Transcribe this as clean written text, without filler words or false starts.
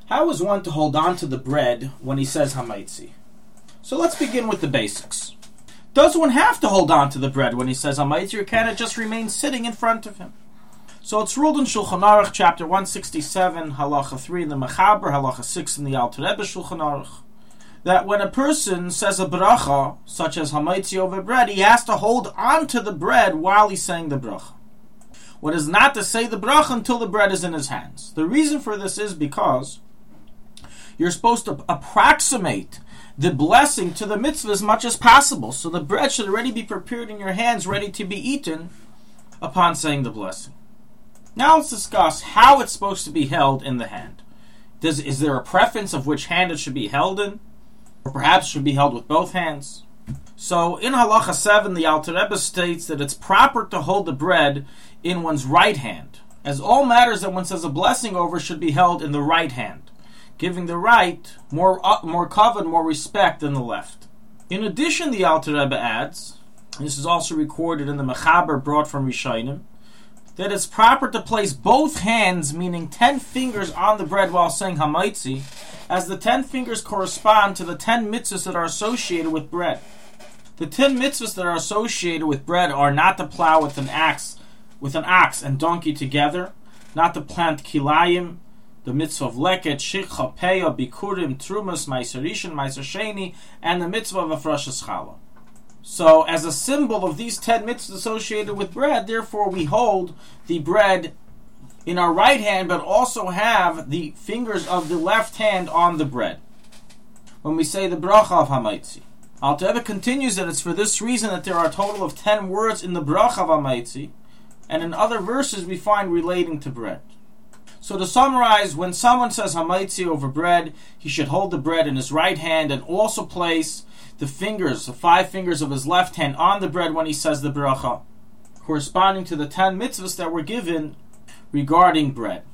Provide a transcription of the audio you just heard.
How is one to hold on to the bread when he says Hamaitzi? So let's begin with the basics. Does one have to hold on to the bread when he says Hamaitzi, or can it just remain sitting in front of him? So it's ruled in Shulchan Aruch, chapter 167, halacha 3 in the Mechaber, halacha 6 in the Alter Rebbe Shulchan Aruch, that when a person says a bracha, such as Hamaitzi over bread, he has to hold on to the bread while he's saying the bracha. One is not to say the bracha until the bread is in his hands. The reason for this is because you're supposed to approximate the blessing to the mitzvah as much as possible. So the bread should already be prepared in your hands, ready to be eaten upon saying the blessing. Now let's discuss how it's supposed to be held in the hand. Is there a preference of which hand it should be held in? Or perhaps it should be held with both hands? So in Halacha 7, the Alter Rebbe states that it's proper to hold the bread in one's right hand, as all matters that one says a blessing over should be held in the right hand, giving the right more kavod, more respect than the left. In addition, the Alter Rebbe adds, and this is also recorded in the Mechaber brought from Rishonim, that it's proper to place both hands, meaning 10 fingers, on the bread while saying Hamaitzi, as the 10 fingers correspond to the 10 mitzvahs that are associated with bread. The 10 mitzvahs that are associated with bread are not to plow with an ox and donkey together, not to plant kilayim, the mitzvah of leket, shikha, peah, bikurim, trumas, meiser rishon, meiser sheni, and the mitzvah of afrashas challah. So, as a symbol of these 10 mitzvahs associated with bread, therefore we hold the bread in our right hand, but also have the fingers of the left hand on the bread when we say the bracha of Hamaitzi. Alter Rebbe continues that it's for this reason that there are a total of 10 words in the bracha of Hamaitzi, and in other verses we find relating to bread. So to summarize, when someone says Hamaitzi over bread, he should hold the bread in his right hand and also place the 5 fingers of his left hand on the bread when he says the bracha, corresponding to the 10 mitzvahs that were given regarding bread.